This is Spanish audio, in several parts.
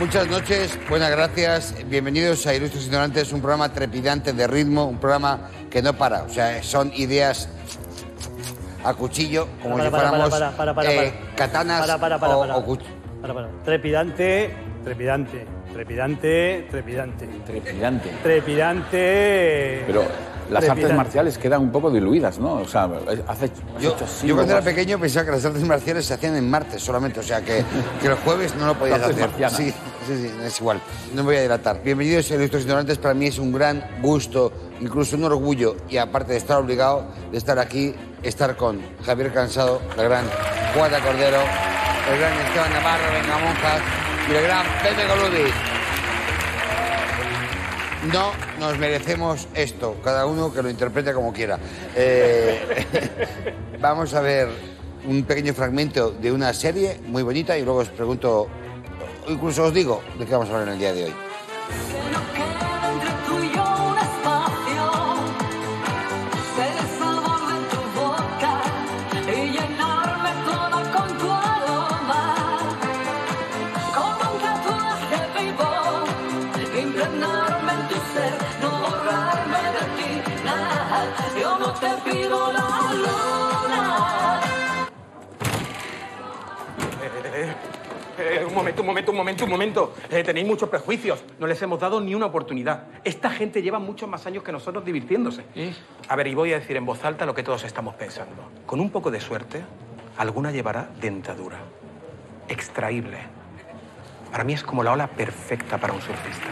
Muchas noches, buenas gracias, bienvenidos a Ilustres Ignorantes, un programa trepidante de ritmo, un programa que no para, o sea, son ideas a cuchillo, como si fuéramos katanas o cuchillos. Trepidante. Pero las artes marciales quedan un poco diluidas, ¿no? O sea, yo cuando era pequeño pensaba que las artes marciales se hacían en martes solamente, o sea, que los jueves no lo podías hacer. Sí, es igual, no me voy a dilatar. Bienvenidos a Ilustres Ignorantes, para mí es un gran gusto, incluso un orgullo, y aparte de estar obligado de estar aquí, estar con Javier Cansado, la gran Juana Cordero, el gran Esteban Navarro, Venga Monjas, y el gran Pepe Goludis. No nos merecemos esto, cada uno que lo interprete como quiera. Vamos a ver un pequeño fragmento de una serie muy bonita y luego os pregunto, incluso os digo de qué vamos a hablar en el día de hoy. Un momento. Tenéis muchos prejuicios. No les hemos dado ni una oportunidad. Esta gente lleva muchos más años que nosotros divirtiéndose. A ver, y voy a decir en voz alta lo que todos estamos pensando. Con un poco de suerte, alguna llevará dentadura. Extraíble. Para mí es como la ola perfecta para un surfista.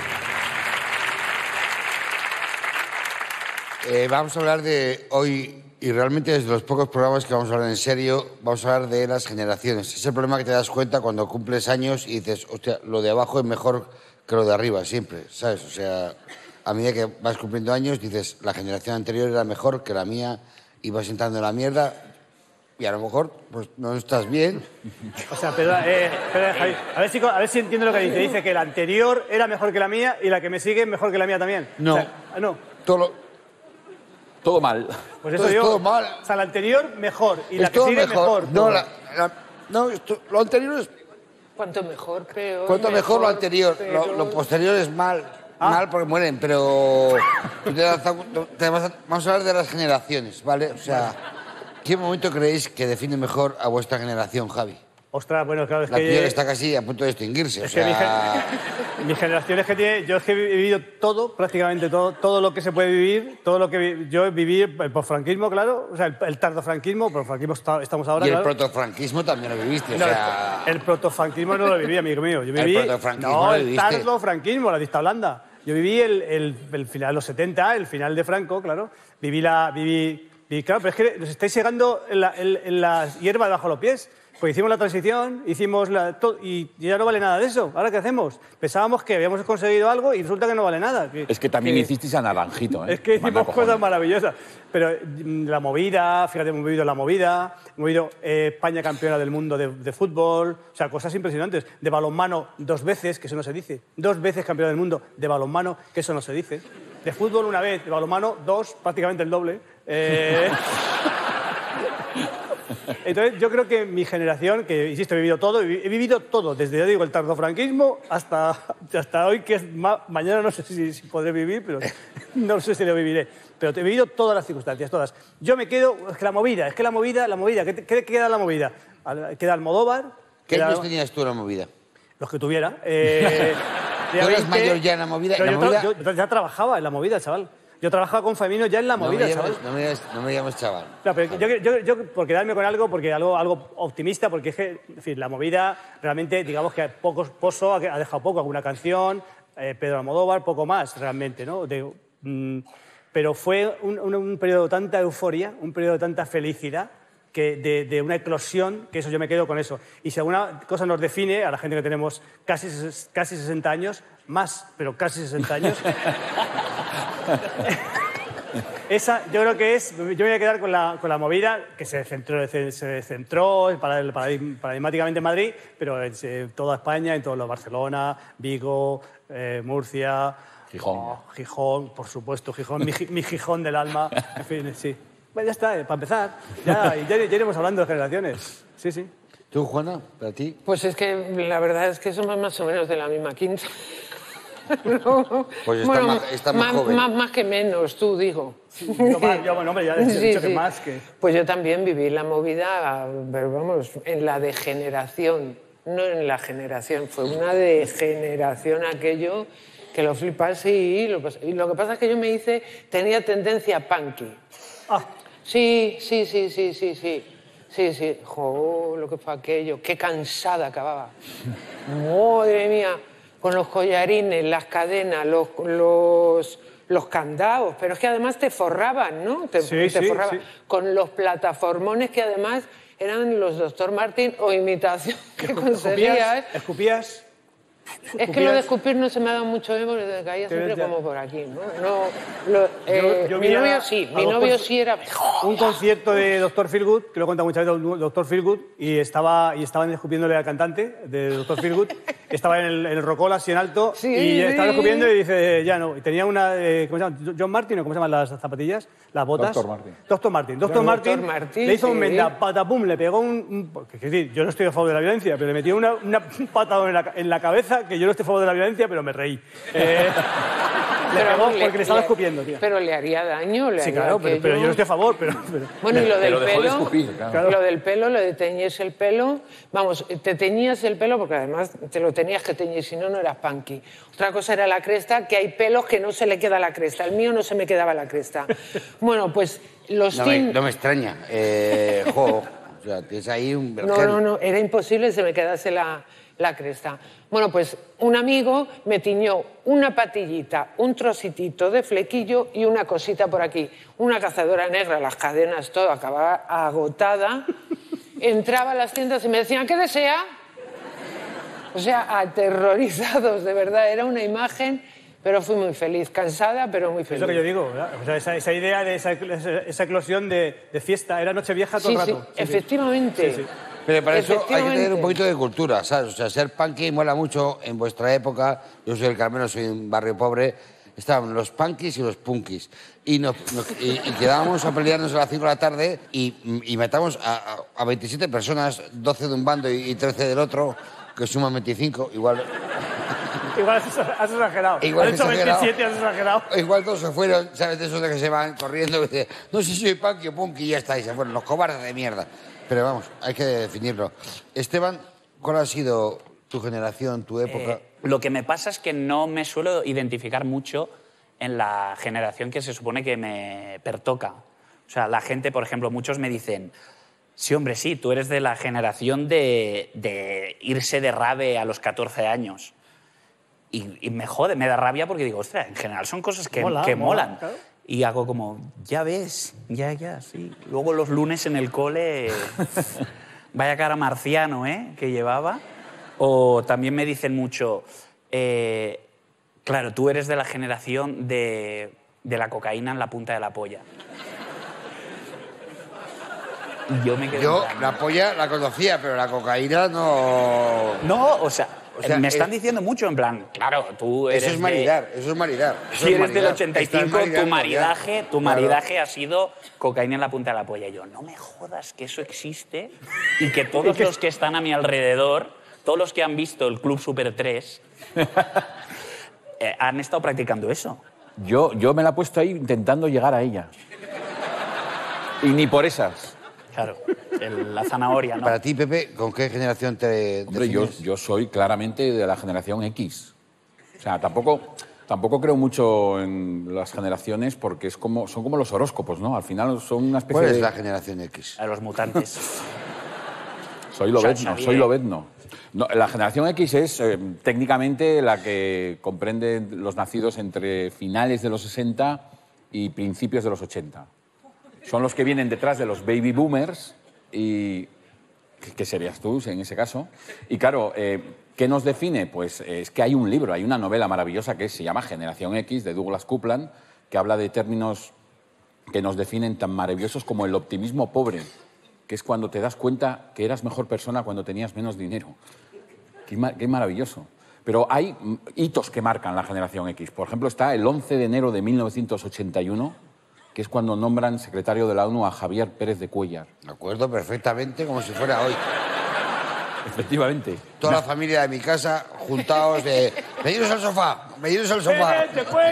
Vamos a hablar de hoy, y realmente desde los pocos programas que vamos a hablar en serio, vamos a hablar de las generaciones. Es el problema que te das cuenta cuando cumples años y dices, hostia, lo de abajo es mejor que lo de arriba, siempre, ¿sabes? O sea, a medida que vas cumpliendo años dices, la generación anterior era mejor que la mía, y vas entrando en la mierda y a lo mejor pues no estás bien. O sea, pero Javi, a ver si entiendo lo que dice. Dice que la anterior era mejor que la mía y la que me sigue mejor que la mía también. No. O sea, no. Todo mal. Pues eso digo. Todo mal. O sea, la anterior mejor y la es que todo sigue mejor. mejor. Lo anterior es... Cuanto mejor, peor. Cuanto mejor lo anterior. Lo posterior es mal. Mal porque mueren, pero... Vamos a hablar de las generaciones, ¿vale? O sea, ¿qué momento creéis que define mejor a vuestra generación, Javi? Ostras, bueno, claro, es la que... La tuya está casi a punto de extinguirse, es que mi generación es que tiene... Yo es que he vivido todo, prácticamente todo lo que se puede vivir, todo lo que... Yo viví el posfranquismo, claro, o sea, el tardofranquismo, pero el franquismo estamos ahora, y el claro. protofranquismo también lo viviste, no, o sea... El protofranquismo no lo viví, amigo mío. Yo viví... El protofranquismo no, lo el viviste. tardofranquismo, la lista blanda. Yo viví el final de los 70, el final de Franco, claro. Viví, claro, pero es que nos estáis llegando en la hierba debajo de los pies. Pues hicimos la transición, y ya no vale nada de eso. ¿Ahora qué hacemos? Pensábamos que habíamos conseguido algo y resulta que no vale nada. Es que también hicisteis a Naranjito, ¿eh? Es que hicimos cosas maravillosas. Pero la movida, fíjate, hemos vivido la movida, hemos vivido España campeona del mundo de fútbol, o sea, cosas impresionantes. De balonmano 2 veces, que eso no se dice. 2 veces campeona del mundo de balonmano, que eso no se dice. De fútbol 1 vez, de balonmano 2, prácticamente el doble. Entonces, yo creo que mi generación, que insisto, he vivido todo, desde, ya digo, el tardofranquismo hasta hoy, que es mañana no sé si podré vivir, pero no sé si lo viviré. Pero he vivido todas las circunstancias, todas. Yo me quedo, es que la movida, ¿qué queda la movida? Queda Almodóvar. ¿Qué años tenías tú en la movida? Los que tuviera. ¿Tú eres mayor ya en la movida? Yo ya trabajaba en la movida, chaval. Yo trabajaba con Famino ya en la movida, chaval. No me llames chaval. Claro, pero yo por quedarme con algo, porque algo optimista, porque es que, en fin, la movida realmente, digamos que Pozo ha dejado poco, alguna canción, Pedro Almodóvar, poco más, realmente, ¿no? Pero fue un periodo de tanta euforia, un periodo de tanta felicidad, que de una eclosión, que eso yo me quedo con eso. Y si alguna cosa nos define, a la gente que tenemos casi 60 años, más, pero casi 60 años... Esa, yo creo que es... Yo me voy a quedar con la movida que se centró paradigmáticamente en Madrid, pero en toda España, en todo lo Barcelona, Vigo, Murcia... Gijón, por supuesto, Gijón, mi Gijón del alma, en fin, sí. Bueno, ya está, para empezar. Ya iremos hablando de generaciones. Sí, sí. ¿Tú, Juana, para ti? Pues es que la verdad es que somos más o menos de la misma quinta. No, Pues está más joven. Más que menos, tú digo. Yo, bueno, hombre, ya he dicho que más que... Pues yo también viví la movida, pero vamos, en la degeneración, no en la generación, fue una degeneración aquello que lo flipas y lo que pasa es que yo tenía tendencia punky. Ah. Sí. Sí, jo, lo que fue aquello, qué cansada acababa. Madre mía, con los collarines, las cadenas, los candados, pero es que además te forraban, ¿no? Te forraban. Sí. Con los plataformones que además eran los Dr. Martin o imitación que conseguías. ¿Escupías? Es que lo de escupir no se me ha dado mucho bien porque te caía siempre como por aquí, ¿no? Mi novio sí era... Un concierto de Dr. Feelgood, que lo he contado muchas veces, Dr. Feelgood, y estaban escupiéndole al cantante de Dr. Feelgood, que estaba en el Rocola, así en alto, estaba escupiendo y dice, ya no. Y tenía una, ¿cómo se llama? ¿John Martin o cómo se llaman las zapatillas? Las botas. Dr. Martin. Dr. Martin le hizo un menda, patapum, le pegó es decir, yo no estoy a favor de la violencia, pero le metió un patadón en la cabeza, que yo no estoy a favor de la violencia, pero me reí. Le pegó porque le estaba escupiendo, tío. Pero le haría daño. Sí, claro, pero yo no estoy a favor. Bueno, y lo del dejó pelo... de escupir, claro. Lo del pelo, lo de teñirse el pelo... Vamos, te teñías el pelo porque además te lo tenías que teñir, si no, no eras punky. Otra cosa era la cresta, que hay pelos que no se le queda la cresta. El mío no se me quedaba la cresta. Bueno, pues los no me extraña. O sea, tienes ahí un... No, era imposible que se me quedase la cresta. Bueno, pues un amigo me tiñó una patillita, un trocitito de flequillo y una cosita por aquí. Una cazadora negra, las cadenas, todo, acababa agotada. Entraba a las tiendas y me decían, ¿qué desea? O sea, aterrorizados, de verdad. Era una imagen, pero fui muy feliz. Cansada, pero muy feliz. Es lo que yo digo, ¿verdad? O sea, esa idea de esa eclosión de fiesta, era Nochevieja todo el rato. Sí, efectivamente. Sí. Pero para eso hay que tener un poquito de cultura, ¿sabes? O sea, ser punky mola mucho en vuestra época. Yo soy del Carmelo, soy un barrio pobre. Estaban los punkis y los punkis. Y quedábamos a pelearnos a las 5 de la tarde y matamos a 27 personas, 12 de un bando y 13 del otro, que suman 25. Igual has exagerado. Igual has hecho 27, has exagerado. Igual todos se fueron, ¿sabes? De esos de que se van corriendo y dicen, no sé si soy punky o punky, y ya está. Y se fueron los cobardes de mierda. Pero vamos, hay que definirlo. Esteban, ¿cuál ha sido tu generación, tu época? Lo que me pasa es que no me suelo identificar mucho en la generación que se supone que me pertoca. O sea, la gente, por ejemplo, muchos me dicen, sí, hombre, sí, tú eres de la generación de irse de rave a los 14 años. Y me jode, me da rabia porque digo, ostras, en general son cosas que molan. Claro. Y hago como, ya ves, ya, sí. Luego los lunes en el cole, vaya cara marciano, que llevaba. O también me dicen mucho, claro, tú eres de la generación de la cocaína en la punta de la polla. Y yo me quedo... la polla la conocía, pero la cocaína no... No, o sea me están diciendo mucho en plan, claro, tú eres eso es maridar. Si eres del 85, tu maridaje ha sido cocaína en la punta de la polla. Y yo, no me jodas que eso existe y que todos los que están a mi alrededor, todos los que han visto el Club Super 3, han estado practicando eso. Yo me la he puesto ahí intentando llegar a ella. Y ni por esas. Claro, la zanahoria, ¿no? Para ti, Pepe, ¿con qué generación te Hombre, yo soy claramente de la generación X. O sea, tampoco creo mucho en las generaciones porque son como los horóscopos, ¿no? Al final son una especie de... ¿Cuál es la generación X? A los mutantes. Soy Lobezno. No, la generación X es técnicamente la que comprende los nacidos entre finales de los 60 y principios de los 80. Son los que vienen detrás de los baby boomers y... ¿Qué serías tú en ese caso? Y claro, ¿qué nos define? Pues es que hay un libro, hay una novela maravillosa que se llama Generación X, de Douglas Coupland, que habla de términos que nos definen tan maravillosos como el optimismo pobre, que es cuando te das cuenta que eras mejor persona cuando tenías menos dinero. Qué maravilloso. Pero hay hitos que marcan la Generación X. Por ejemplo, está el 11 de enero de 1981... que es cuando nombran secretario de la ONU a Javier Pérez de Cuéllar. Me acuerdo perfectamente como si fuera hoy. Efectivamente. Toda la familia de mi casa, juntados de... Veniros al sofá, veniros al sofá.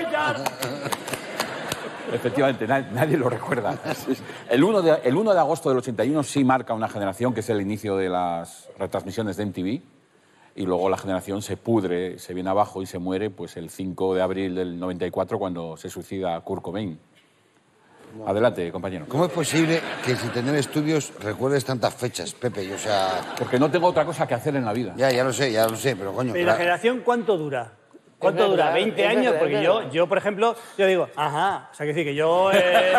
Efectivamente, nadie lo recuerda. El 1 de agosto del 81 sí marca una generación, que es el inicio de las retransmisiones de MTV, y luego la generación se pudre, se viene abajo y se muere pues el 5 de abril del 94, cuando se suicida Kurt Cobain. Adelante, compañero. ¿Cómo es posible que sin tener estudios recuerdes tantas fechas, Pepe? O sea... Porque no tengo otra cosa que hacer en la vida. Ya lo sé, pero coño... ¿Y la generación cuánto dura? ¿Cuánto dura? ¿20 años? Porque yo, por ejemplo, yo digo, ajá, o sea, que decir que yo...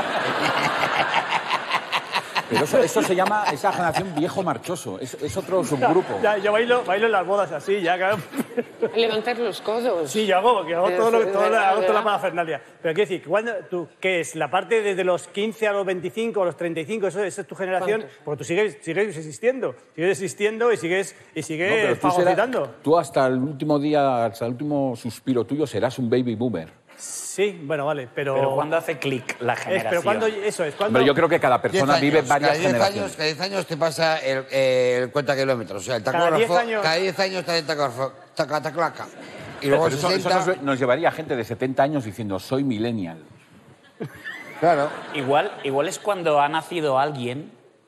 Pero eso se llama, esa generación viejo marchoso, es otro subgrupo. Ya, yo bailo en las bodas así, ya, claro. Levantar los codos. Sí, yo hago toda la parafernalia. Pero quiero decir, ¿qué es? ¿La parte desde los 15 a los 25, a los 35, esa es tu generación? ¿Cuánto? Porque tú sigues existiendo. Sigues existiendo y sigues No, fagocitando. tú hasta el último día, hasta el último suspiro tuyo serás un baby boomer. Sí, bueno, vale, pero... Pero ¿cuándo hace clic la generación? Pero cuando eso es, cuando... Pero yo creo que cada persona vive varias generaciones. Cada 10 años te pasa el cuenta kilómetros. O sea, el tacógrafo... Cada 10 años te da el tacógrafo. Taclaca. Y luego Pero 60... eso nos llevaría a gente de 70 años diciendo, soy millennial. Claro. Igual es cuando ha nacido alguien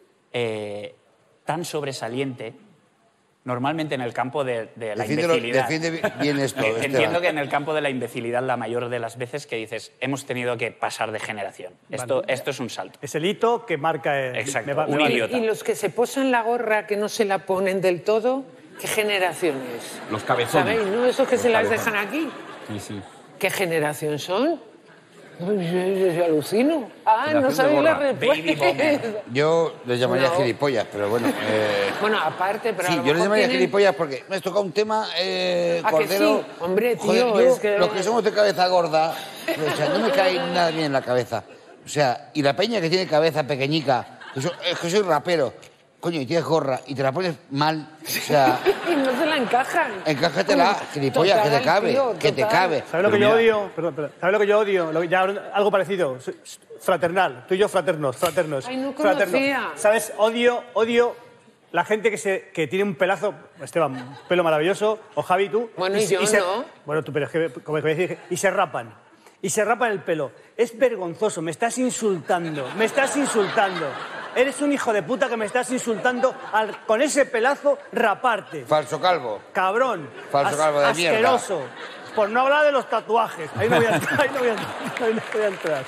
tan sobresaliente, normalmente en el campo de la imbecilidad. Defiende bien esto, Entiendo que en el campo de la imbecilidad la mayor de las veces que dices, hemos tenido que pasar de generación. Esto es un salto. Es el hito que marca... Exacto, un idiota. Y los que se posan la gorra que no se la ponen del todo, ¿qué generación es? Los cabezones. ¿Sabéis? ¿No? Esos que Los se las cabezones. dejan aquí. Sí. ¿Qué generación son? Yo alucino. Generación No de sabéis la gorra. Baby respuesta. boomer. Yo les llamaría No. gilipollas, pero bueno... Bueno, aparte, pero a Sí, lo yo les mejor llamaría tienen- gilipollas porque me has tocado un tema, que Cordero... sí? Hombre, tío, Joder, es que- los que somos de cabeza gorda, o sea, no me cae nada bien en la cabeza. O sea, y la peña que tiene cabeza pequeñica, es que soy rapero, coño, y tienes gorra y te la pones mal, o sea... Y no se la encajan. Encájatela, gilipollas, que te Total, cabe, tío, que te total. cabe. ¿Sabes lo que Pero yo mira- odio? Perdón. ¿Sabes lo que yo odio? Ya algo parecido. Fraternal. Tú y yo fraternos. Ay, no Fraternos. conocía. ¿Sabes? Odio la gente que tiene un pelazo, Esteban, un pelo maravilloso, o Javi, tú. Bueno, y yo no. Bueno, tú, pero es que, como te decir, y se rapan. Y se rapan el pelo. Es vergonzoso, me estás insultando. Eres un hijo de puta que me estás insultando con ese pelazo raparte. Falso calvo. Cabrón. Falso calvo de mierda. Asqueroso. Por no hablar de los tatuajes. Ahí no voy a entrar. Ahí no voy a entrar.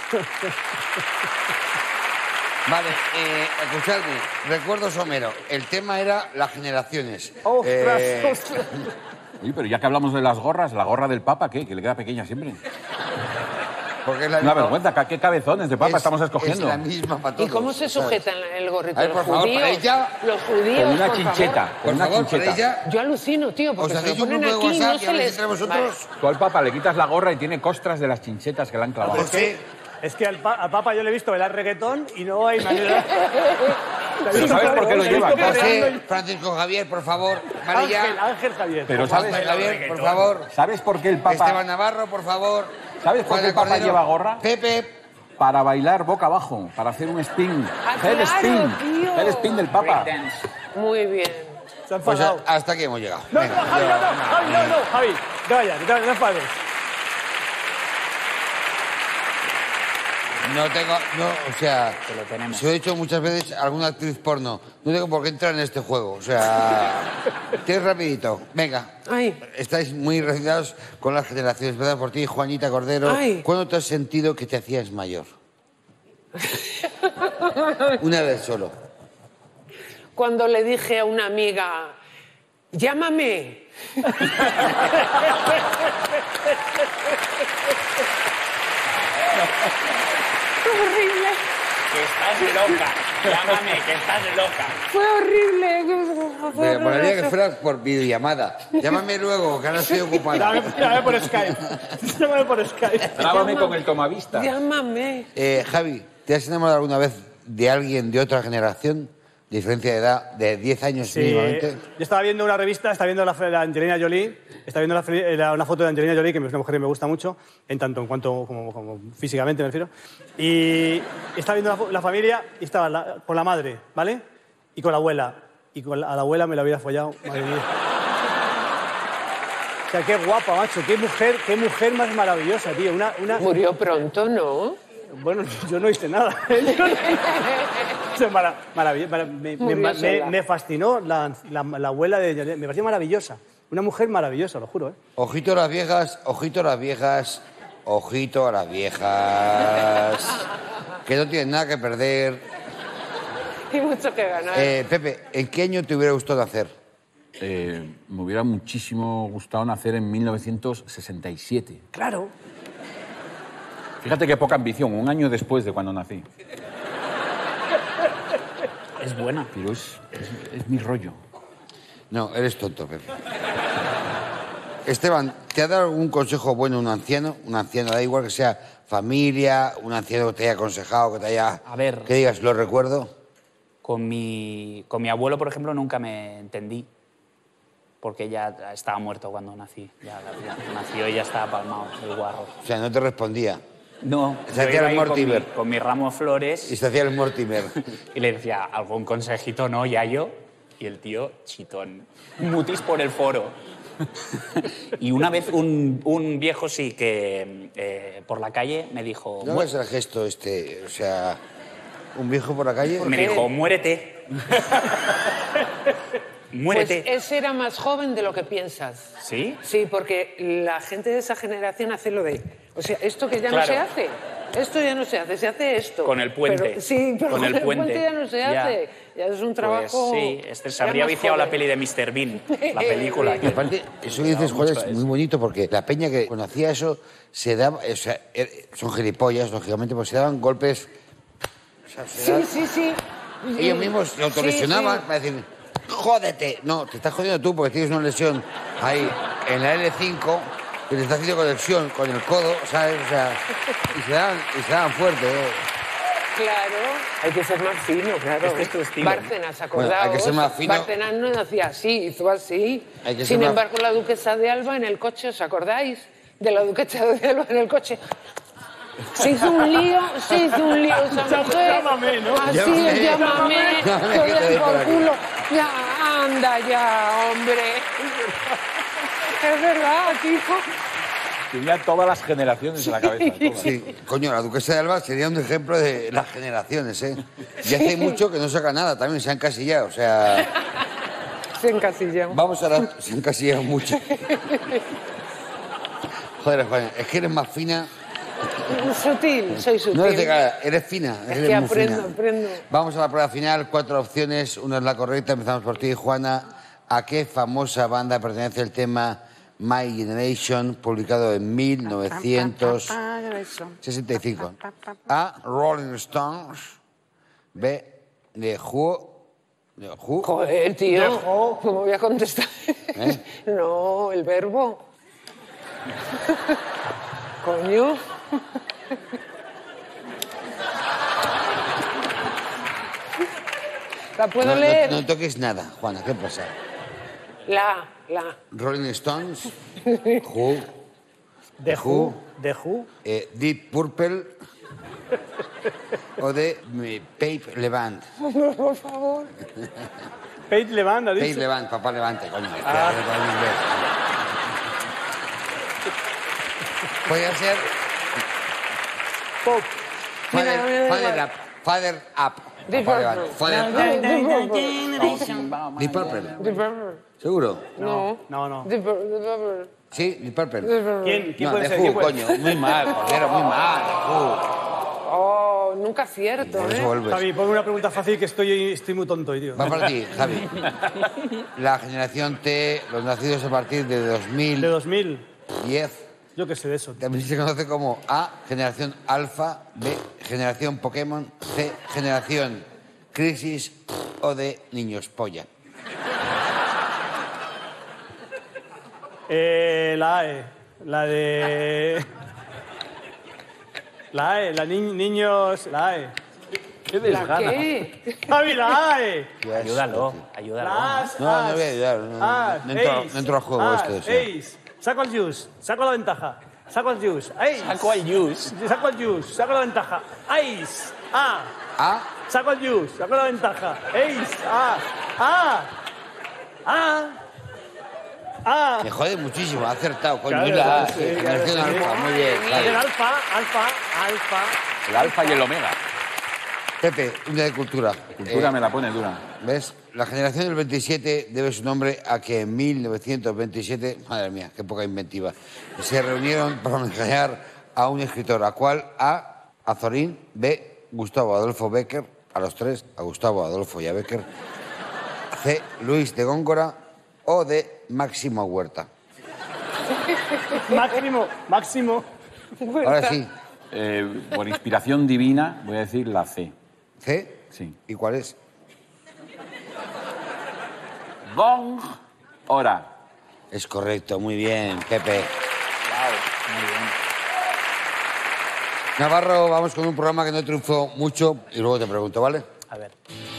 Vale, escuchadme, recuerdo Somero. El tema era las generaciones. Ostras. Oye, pero ya que hablamos de las gorras, ¿la gorra del Papa qué? Que le queda pequeña siempre. Porque es la Una misma- vergüenza, ¿qué cabezones de Papa es- estamos escogiendo? Es la misma para todos. ¿Y cómo se ¿sabes? sujetan el gorrito? A ver, Los por favor, judíos. para ella- Los judíos, Con una por chincheta, favor. Por con una favor, para chincheta. ella... Yo alucino, tío, ¿Os porque se lo hacéis un ponen grupo de aquí y WhatsApp no y se habláis les... entre vosotros? Tú al Papa le quitas la gorra y tiene costras de las chinchetas que le han clavado. ¿Por qué? Es que al Papa yo le he visto bailar reggaetón y no hay manera. Pero ¿sabes por qué lo lleva? José, Francisco Javier, por favor. María, Ángel Javier. Pero Ángel ¿sabes, Javier, por favor. ¿sabes por qué el Papa... Esteban Navarro, por favor. ¿Sabes por qué el Juan Papa Cordero. lleva gorra? Pepe. Para bailar boca abajo, para hacer un spin. Head claro, spin. tío. Head spin del Papa. Breakdance. Muy bien. Se han Pues enfadado. hasta aquí hemos llegado. No, Venga. Javi, no, Javi. Vaya, no enfades. No tengo, no, o sea, Que lo tenemos. se lo he dicho muchas veces a alguna actriz porno. No tengo por qué entrar en este juego, o sea, tienes rapidito. Venga, Ay. estáis muy relacionados con las generaciones, ¿verdad? Por ti, Juanita Cordero. Ay. ¿Cuándo te has sentido que te hacías mayor? Una vez solo. Cuando le dije a una amiga, llámame. Fue horrible. Que estás loca. Llámame, que estás loca. Fue horrible. Fue Me molaría que horroroso. fueras por videollamada. Llámame luego, que ahora estoy ocupada. Llámame por Skype. Llámame por Skype. Grábame con el tomavista. Llámame. Javi, ¿te has enamorado alguna vez de alguien de otra generación? Diferencia de edad de 10 años Sí, mínimamente. yo estaba viendo una revista, estaba viendo la Angelina Jolie, estaba viendo una foto de Angelina Jolie, que es una mujer que me gusta mucho, en tanto en cuanto como físicamente me refiero, y estaba viendo la familia y estaba con la madre, ¿vale? Y con la abuela. y a la abuela me la hubiera follado. Madre mía. O sea, qué guapa, macho. Qué mujer más maravillosa, tío. Murió pronto, ¿no? Bueno, yo no hice nada. Me fascinó la abuela de... Me pareció maravillosa. Una mujer maravillosa, lo juro, ¿eh? Ojito a las viejas, ojito a las viejas, ojito a las viejas. Que no tienen nada que perder. Hay mucho que ganar. Pepe, ¿en qué año te hubiera gustado nacer? Me hubiera muchísimo gustado nacer en 1967. Claro. Fíjate qué poca ambición, un año después de cuando nací. Es buena. Pero es mi rollo. No, eres tonto, Pepe. Esteban, ¿te ha dado algún consejo bueno un anciano? Un anciano, da igual que sea familia, un anciano que te haya aconsejado, que te haya... A ver. Que digas, lo recuerdo. Con mi abuelo, por ejemplo, nunca me entendí. Porque ya estaba muerto cuando nací. Ya nació y ya estaba palmado el guarro. O sea, no te respondía. No, Se yo hacía iba el ahí Mortimer. con mi ramo de flores Y se hacía el Mortimer. y le decía, ¿algún consejito no, Yayo? Y el tío, chitón. Mutis por el foro. Y una vez un viejo sí que por la calle me dijo... No hagas el gesto este, o sea... Un viejo por la calle... Me dijo, muérete. Muérete. Pues ese era más joven de lo que piensas. ¿Sí? Sí, porque la gente de esa generación hace lo de... O sea, esto que ya no Claro. se hace. Esto ya no se hace, se hace esto. Con el puente. Pero, sí, pero Con el puente. ya no se Ya. hace. Ya es un trabajo... Pues sí, se ya habría más viciado la joven. peli de Mr. Bean, la película. Y aparte, eso que dices, Juan, es muy bonito porque la peña que conocía eso se daba... O sea, son gilipollas, lógicamente, pues se daban golpes... O sea, se daban- Sí. Ellos mismos se autolesionaban para decir, jódete. No, te estás jodiendo tú porque tienes una lesión ahí en la L5 que te está haciendo conexión con el codo, ¿sabes? O sea, y se daban fuerte, ¿eh? Claro, hay que ser más fino, claro. Este es tu estilo. Bárcenas, Bueno, acordaos. hay que ser más fino. Bárcenas no hacía así, hizo así. Hay que ser Sin más- embargo, la duquesa de Alba en el coche, ¿os acordáis? De la duquesa de Alba en el coche. Se hizo un lío esa mujer. Llámame, ¿no? Así Llámame. es, llámame. Llámame, Que que te den doy por por aquí. culo. Ya, anda ya, hombre. Es verdad, hijo. Tenía todas las generaciones en la cabeza. todas. Sí, coño, la duquesa de Alba sería un ejemplo de las generaciones, ¿eh? Y hace mucho que no saca nada, también se han encasillado, o sea... Se encasilló. Vamos a la... Se han encasillado mucho. Joder, Juan, es que eres más fina... Sutil, soy sutil. No eres de cara, eres fina, Es eres que muy fina. aprendo. Vamos a la prueba final, 4 opciones, una es la correcta, empezamos por ti, Juana. ¿A qué famosa banda pertenece el tema My Generation, publicado en 1965? A, Rolling Stones. B, The Who. ¿The Who? Joder, tío, ¿cómo voy a contestar? ¿Eh? No, el verbo. Coño. ¿La puedo No, leer? no toques nada, Juana, ¿qué pasa? La. Rolling Stones, Who, The Who. The Who. Deep Purple o de Pape Levant. Por favor. Page Levant, ha Pape dicho. Levant, papá Levante, coño. Espera, que para el inglés. Podría ser Pop. Mira, Father Up. Deep Papá Levant. Purple. Father Up. Deep Purple. Deep Purple. ¿Seguro? No. No. Deep Purple. Sí, Deep Purple. ¿Quién No, puede de ser? Who, ¿Quién puede coño. Muy mal, Cordero, muy mal. The Who. Oh, nunca acierto, Por eso ¿eh? vuelves. Javi, ponme una pregunta fácil que estoy muy tonto hoy, tío. Va para ti, Javi. La generación T, los nacidos a partir de De 2010, 2000. Yo qué sé de eso. tío. también se conoce como A, generación Alfa, B, generación Pokémon, C, generación Crisis o D, niños polla. La AE. La de... La AE, niños... La AE. ¿Qué ¿La desgana? qué? Javi, la AE. Qué asco, Ayúdalo, tío. ayúdalo. Las, No, no voy a ayudar. No entro al juego este. O sea. Saco el juice, saco la ventaja. Saco el juice. Ace. Saco al juice. Saco el juice, saco la ventaja. Ace. A. A, Saco el juice, saco la ventaja. Ace. A. Me jode muchísimo, ha acertado, coño. Claro, Es la sí, generación claro, sí. alfa, muy bien. Claro. El alfa. El alfa y el omega. Pepe, una de cultura. Cultura me la pone dura. ¿Ves? La generación del 27 debe su nombre a que en 1927, madre mía, qué poca inventiva, se reunieron para homenajear a un escritor, ¿a cuál? A Azorín, B, Gustavo Adolfo Bécquer, a los tres, a Gustavo Adolfo y a Bécquer, C, Luis de Góngora o D, Máximo Huerta. Máximo. Ahora sí, Por inspiración divina, voy a decir la C. C, Sí. ¿y cuál es? Gong. Hora. Es correcto, muy bien, Pepe. Muy bien. Navarro, vamos con un programa que no triunfó mucho y luego te pregunto, ¿vale? A ver.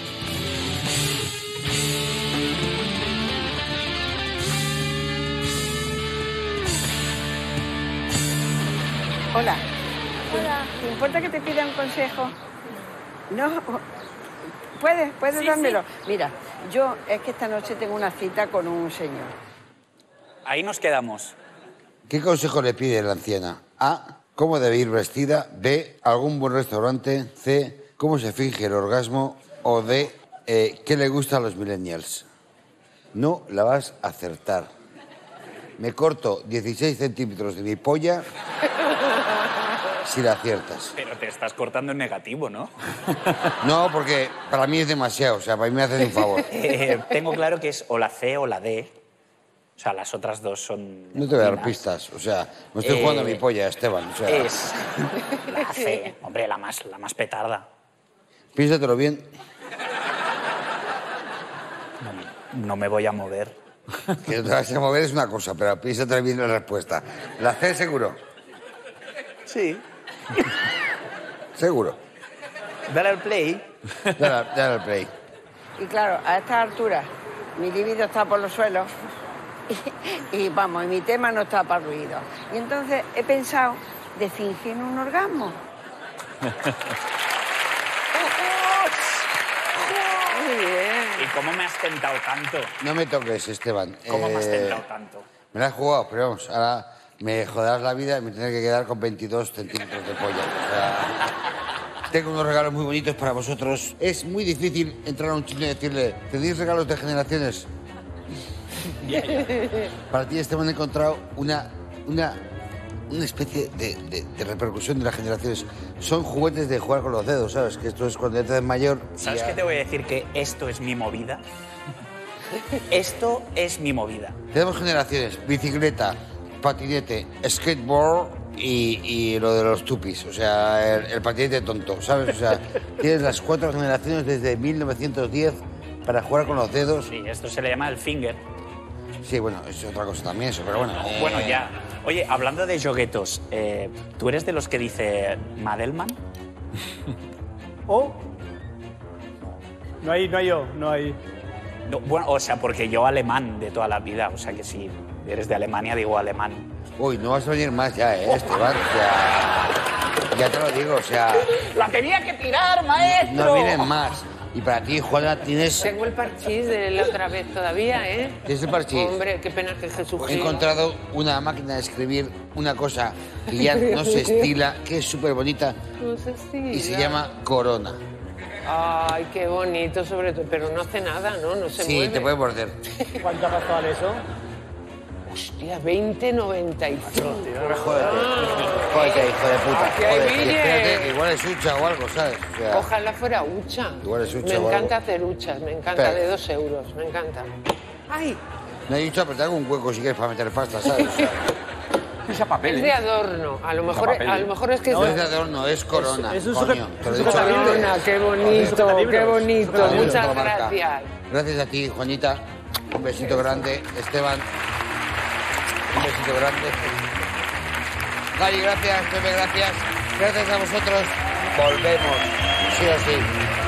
Hola. ¿Te importa que te pida un consejo? No. ¿Puedes dármelo? Mira, yo es que esta noche tengo una cita con un señor. Ahí nos quedamos. ¿Qué consejo le pide la anciana? A, ¿cómo debe ir vestida? B, ¿algún buen restaurante? C, ¿cómo se finge el orgasmo? O D, ¿qué le gusta a los millennials? No la vas a acertar. Me corto 16 centímetros de mi polla si la aciertas. Pero te estás cortando en negativo, ¿no? No, porque para mí es demasiado. O sea, para mí me haces un favor. Tengo claro que es o la C o la D. O sea, las otras dos son... No te voy a dar minas. pistas. O sea, me estoy jugando a mi polla, Esteban. O sea, Es la C. Hombre, la más petarda. piénsatelo bien. No me voy a mover. Que no te vas a mover es una cosa, pero piénsate bien la respuesta. ¿La C seguro? Sí. Seguro. Dale al play. Dale al play. Y claro, a estas alturas mi libido está por los suelos y vamos, y mi tema no está para ruido. Y entonces he pensado de fingir un orgasmo. Muy bien. ¿Y cómo me has tentado tanto? No me toques, Esteban. ¿Cómo me has tentado tanto? Me la has jugado, pero vamos, ahora me joderás la vida y me tendré que quedar con 22 centímetros de polla. O sea, tengo unos regalos muy bonitos para vosotros. Es muy difícil entrar a un chino y decirle, ¿tenéis regalos de generaciones? Para ti, Esteban, he encontrado una especie de repercusión de las generaciones. Son juguetes de jugar con los dedos, ¿sabes? Que esto es cuando eres mayor. ¿Sabes qué te voy a decir? Que esto es mi movida. Esto es mi movida. Tenemos generaciones, bicicleta, patinete, skateboard y lo de los tupis, o sea, el patinete tonto, ¿sabes? O sea, tienes las 4 generaciones desde 1910 para jugar con los dedos. Sí, esto se le llama el finger. Sí, bueno, es otra cosa también eso, pero bueno. Bueno, ya. Oye, hablando de joguetos, ¿tú eres de los que dice Madelman? ¿O? No hay yo, no hay. No, bueno, o sea, porque yo alemán de toda la vida, o sea que si eres de Alemania digo alemán. Uy, no vas a venir más ya, Esteban, o sea, ya te lo digo, o sea, ¡La tenía que tirar, maestro! no vienen más. Y para ti, Juana, tienes Tengo el parchís de la otra vez todavía, ¿eh? ¿Tienes el parchís? Hombre, qué pena que Jesús He Gil. encontrado una máquina de escribir, una cosa que ya no se estila, que es súper bonita No sé si... y se llama Corona. Ay, qué bonito, sobre todo. Pero no hace nada, ¿no? No se Sí, mueve. te puede morder. ¿Cuánto ha costado eso? Hostia, 20,95. Jódete, hijo de puta. Aquí hay Jódete, y billetes. espérate, que igual es hucha o algo, ¿sabes? O sea, Ojalá fuera hucha. Igual es hucha Me o encanta algo. hacer huchas, me encanta, Espera. de 2 euros, me encanta. ¡Ay! no hay hucha, pero te hago un hueco si quieres para meter pasta, ¿sabes? O sea, Usa papel, Es de adorno. A lo mejor, papel. a lo mejor es que no es es de adorno, es Corona. Es un coño, te lo he dicho sujetador. antes. Corona, qué bonito, qué bonito. Sujetador, Muchas otra marca. gracias. Gracias a ti, Juanita. Un besito grande. Esteban, un besito grande. Gaby, gracias. Pepe, gracias. Gracias a vosotros. Volvemos. Sí o sí.